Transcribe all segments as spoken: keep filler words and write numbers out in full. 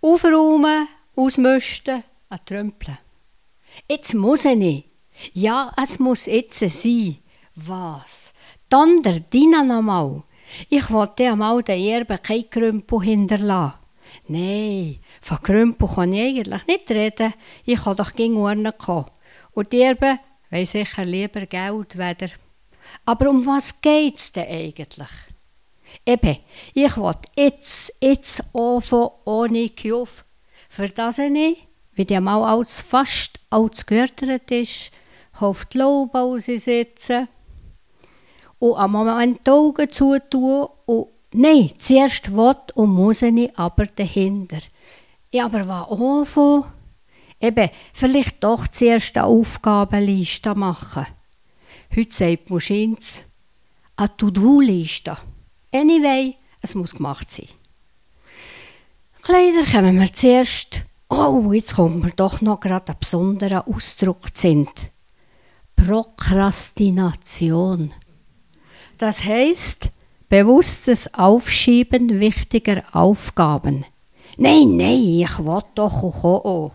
Aufräumen, ausmisten, trömpeln. Jetzt muss ich nicht. Ja, es muss jetzt sein. Was? Dann der Dina noch mal. Ich wollte einmal den Erben kein Krümpel hinterlassen. Nein, von Krümpel kann ich eigentlich nicht reden. Ich kann doch gegen Urne kommen. Und die Erben wollen sicher lieber Geld weder. Aber um was geht es denn eigentlich? Eben, ich will jetzt, jetzt anfangen ohne Kjuf. Für das ich nicht, wie der mal als fast als gehört ist, auf die Laube aussitzen und am Moment die Augen zutun und nein, zuerst will und muss ich aber dahinter. Ja, aber was anfangen? Eben, vielleicht doch zuerst eine Aufgabenliste machen. Heute sagt man scheint's eine To-Do-Liste. Anyway, es muss gemacht sein. Kleider kommen wir zuerst. Oh, jetzt kommt mir doch noch gerade ein besonderer Ausdruck sind. Prokrastination. Das heisst, bewusstes Aufschieben wichtiger Aufgaben. Nein, nein, ich will doch auch.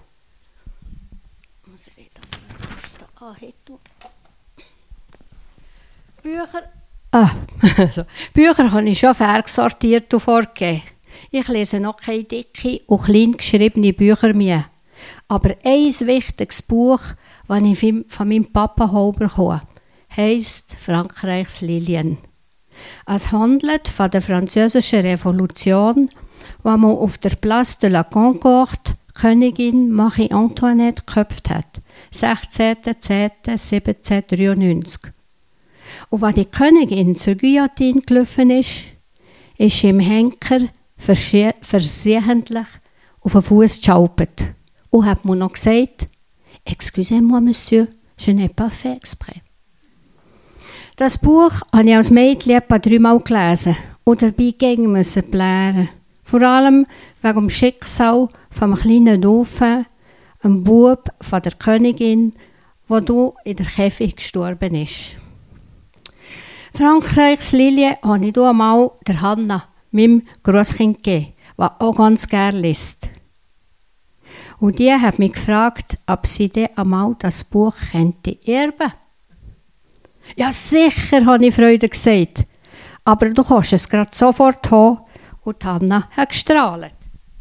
Bücher, ah, Bücher habe ich schon versortiert und vorgegeben. Ich lese noch keine dicke und klein geschriebene Bücher mehr. Aber ein wichtiges Buch, das ich von meinem Papa bekommen, heisst Frankreichs Lilien. Es handelt von der französischen Revolution, wo man auf der Place de la Concorde Königin Marie Antoinette geköpft hat, sechzehnten zehnten siebzehnhundertdreiundneunzig. Und als die Königin zur Guillotine gelaufen ist, ist im Henker versehentlich auf den Fuß geschaupert und hat mir noch gesagt, «Excusez-moi, Monsieur, je n'ai pas fait exprès.» Das Buch habe ich als Mädchen etwa dreimal gelesen und dabei gegen müssen blären. Vor allem wegen dem Schicksal vom kleinen Dauphin, einem Bub von der Königin, wo du in der Käfig gestorben ist. Frankreichs Lilie habe ich einmal der Hanna, meinem Grosskind, gegeben, die auch ganz gerne liest. Und die hat mich gefragt, ob sie dann einmal das Buch könnte erben. Ja, sicher, habe ich Freude gesagt. Aber du kannst es gerade sofort haben. Und Hanna hat gestrahlt.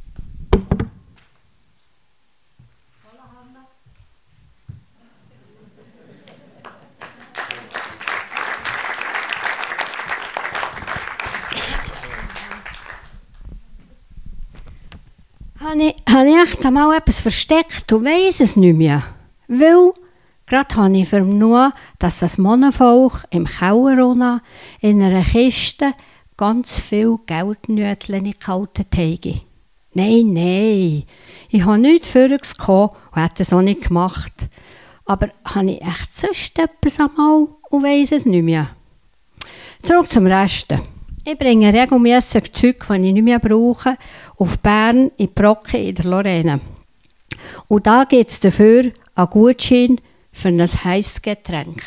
Habe ich, habe ich echt einmal etwas versteckt und weiss es nicht mehr. Weil gerade habe ich vernommen, dass das Mohnenvolk im Keller in einer Kiste ganz viel Geldnötchen gehalten habe. Nein, nein, ich habe nichts Völliges gehabt und hätte es auch nicht gemacht. Aber habe ich echt sonst etwas einmal und weiss es nicht mehr. Zurück zum Rest. Ich bringe regelmässig Zeug, die ich nicht mehr brauche, auf Bern in Brocken in der Lorraine. Und da gibt es dafür einen Gutschein für ein heißes Getränk.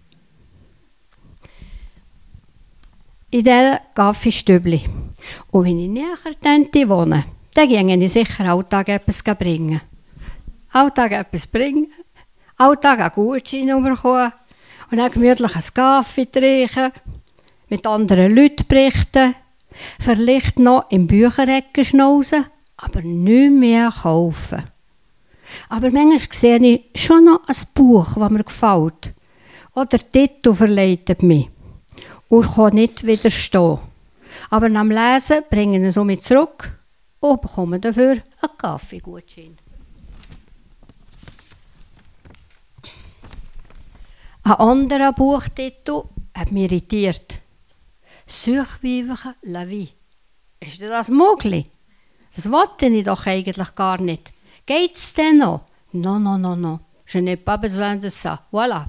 In diesem Kaffeestübli. Und wenn ich näher Tante wohne, dann ginge ich sicher alltag etwas bringen. Alltag etwas bringen, alltag einen Gutschein bekommen und dann gemütlich einen Kaffee trinken, mit anderen Leuten berichten, vielleicht noch im Bücherecke schnauzen, aber nicht mehr kaufen. Aber manchmal sehe ich schon noch ein Buch, das mir gefällt. Oder der Titel verleitet mich. Und ich kann nicht widerstehen. Aber nach dem Lesen bringe ich es um mich zurück und bekomme dafür einen Kaffeegutschein. Ein anderer Buchtitel hat mich irritiert. «Survivre la vie.» Ist das möglich? Das wollte ich doch eigentlich gar nicht. Geht's denn noch? Non, non, non, non. Je n'ai pas besoin de ça. Voilà.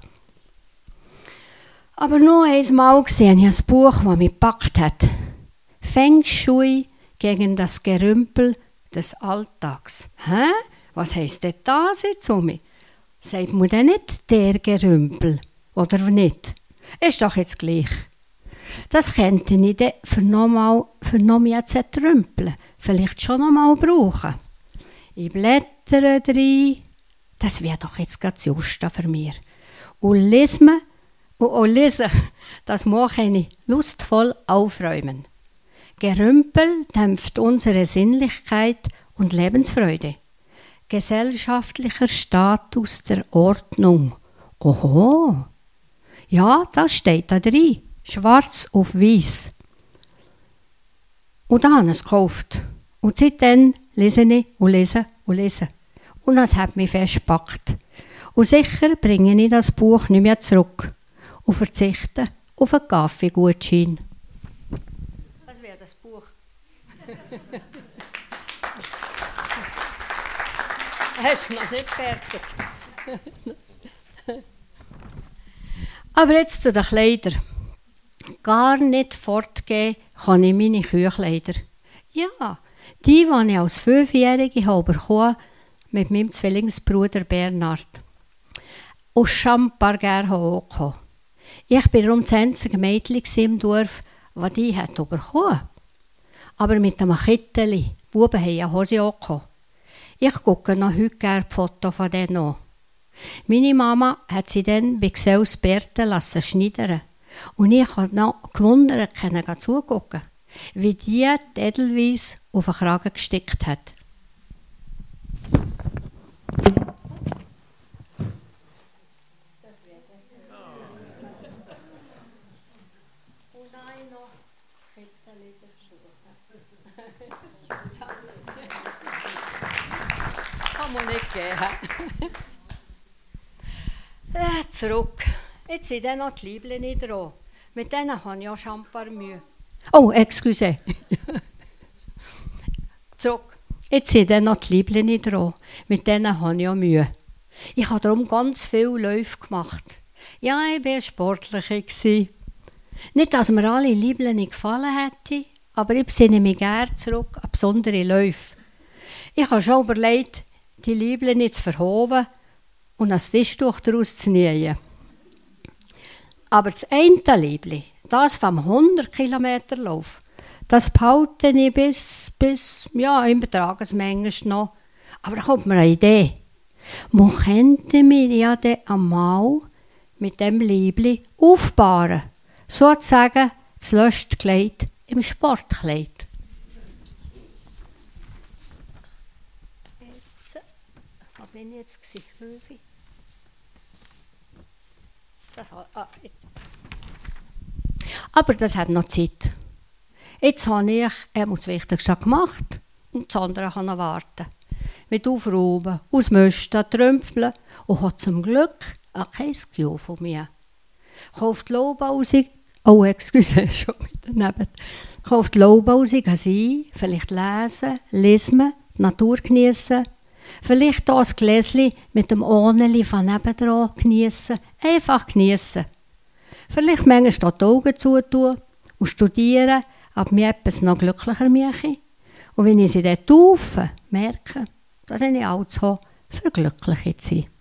Aber noch einmal gesehen ich ein Buch, das mich gepackt hat. Feng Shui gegen das Gerümpel des Alltags. Hä? Was heisst denn das jetzt um mich? Sagt man denn nicht der Gerümpel? Oder nicht? Ist doch jetzt gleich. Das könnte ich dann für noch, mal, für noch mehr zu trümpeln vielleicht schon noch mal brauchen. Ich blättere rein. Das wäre doch jetzt gerade das Juste für mich. Und lesen, und auch lesen, das mache ich lustvoll aufräumen. Gerümpel dämpft unsere Sinnlichkeit und Lebensfreude. Gesellschaftlicher Status der Ordnung. Oho! Ja, das steht da drin. Schwarz auf weiß. Und da habe ich es gekauft. Und seitdem lese ich und lese und lese. Und das hat mich festgepackt. Und sicher bringe ich das Buch nicht mehr zurück und verzichte auf einen Kaffeegutschein. Das wäre das Buch. Hast du noch nicht fertig? Aber jetzt zu den Kleidern. Gar nicht fortgehen kann ich meine Küchkleider. Ja, die, die ich als Fünfjährige habe bekommen, mit meinem Zwillingsbruder Bernhard. Aus Champarger hochgekommen. Ich war darum das einzige Mädchen im Dorf, das die hat bekommen. Aber mit einem Kitteli. Die Buben haben ja Hose angekommen. Ich gucke noch heute gerne die Fotos von denen an. Meine Mama hat sie dann bei Gsels Berthe lassen schneidern. Und ich habe noch gewundert, können zugucken, wie die die Edelweiss auf den Kragen gestickt hat. Und nein, noch das Kitteli dazu. Kann man nicht geben. Äh, zurück. Jetzt sind dann noch die Liebchen dran. Mit denen habe ich auch Champarmühe. Oh, excuse. Zurück. Jetzt sind dann noch die Liebchen dran. Mit denen habe ich auch Mühe. Ich habe darum ganz viele Läufe gemacht. Ja, ich war sportlich. Nicht, dass mir alle Liebchen gefallen hätten, aber ich besinne mich gerne zurück an besondere Läufe. Ich habe schon überlegt, die Liebchen zu verhoben und ein Tischtuch daraus zu nähen. Aber das eine Liebli, das vom hundert Kilometer Lauf, das behalte ich bis, bis ja, im Betragsmenge noch. Aber da kommt mir eine Idee. Man könnte mir ja dann einmal mit dem Liebli aufbauen. Sozusagen das Lustkleid im Sportkleid. Jetzt, wo bin ich jetzt? Fünf. Das, ah, jetzt. Aber das hat noch Zeit. Jetzt habe ich äh, das Wichtigste gemacht und das andere kann noch warten. Mit Aufräumen, Ausmisten, Trümpfeln und hat zum Glück auch kein Gefühl von mir. Kauft Laubausi, oh excuse, schon wieder daneben. Kauft Laubausi, sein, vielleicht lesen, lesen, die Natur genießen. Vielleicht auch ein Gläschen mit dem Ohneli von nebendran genießen. Einfach genießen. Vielleicht manchmal die Augen zutun und studieren, ob mich etwas noch glücklicher mache. Und wenn ich sie dort taufe, merke, dass ich nicht alt habe, für glücklich zu sein.